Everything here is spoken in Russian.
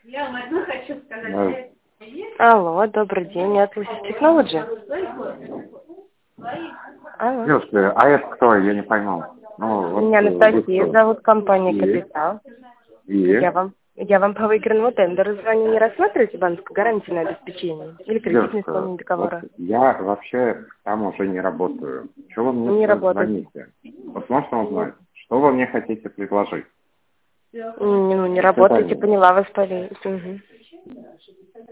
Я вам одну хочу сказать. Алло, добрый день, это Technology. Алло. Девушка, а это кто? Я не поймал. Меня Анастасия зовут, компания «Капитал». И? Я вам по выигранному тендеру звоню. Не рассматриваете банковское гарантийное обеспечение? Или кредитное исполнение договора? Вот я вообще там уже не работаю. Чего вы мне звоните? Вот можно узнать, что вы мне хотите предложить? Не работаете, поняла вас, Полина. Угу.